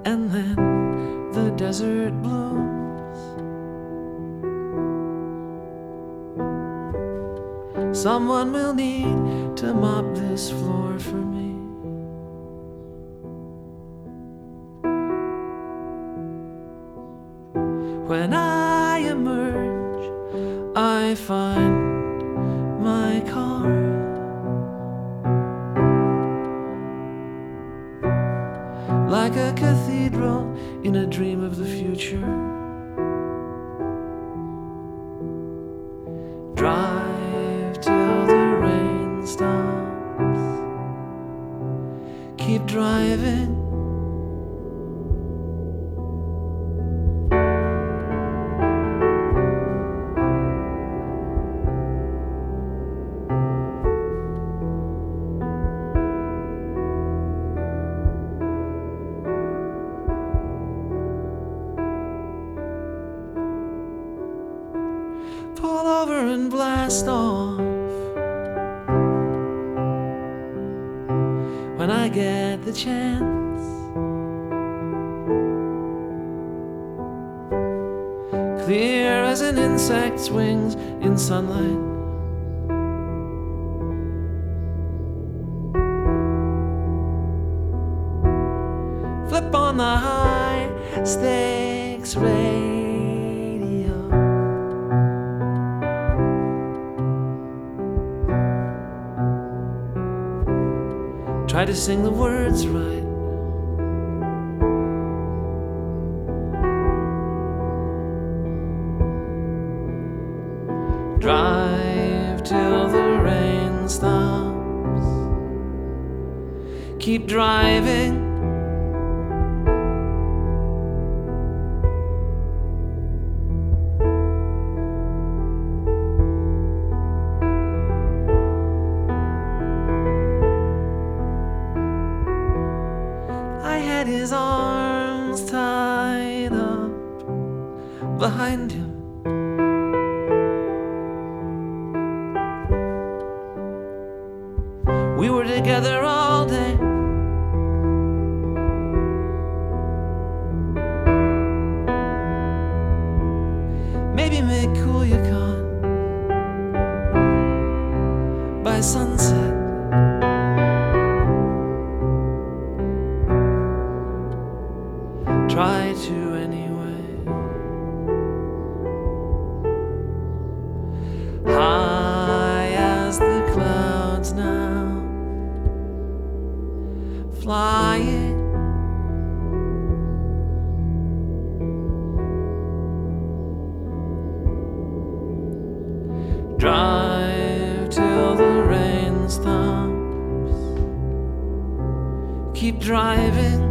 and then the desert blooms. Someone will need to mop this floor for me. When I emerge, I find my car. Like a cathedral in a dream of the future. Drive till the rain stops. Keep driving. Pull over and blast off when I get the chance. Clear as an insect's wings in sunlight. Flip on the high stakes radio. Try to sing the words right. Drive till the rain stops. Keep driving. I had his arms tied up behind him. We were together all day. Maybe make Culiacan by sunset. Try to anyway. High as the clouds now, flying. Drive till the rain stops. Keep driving.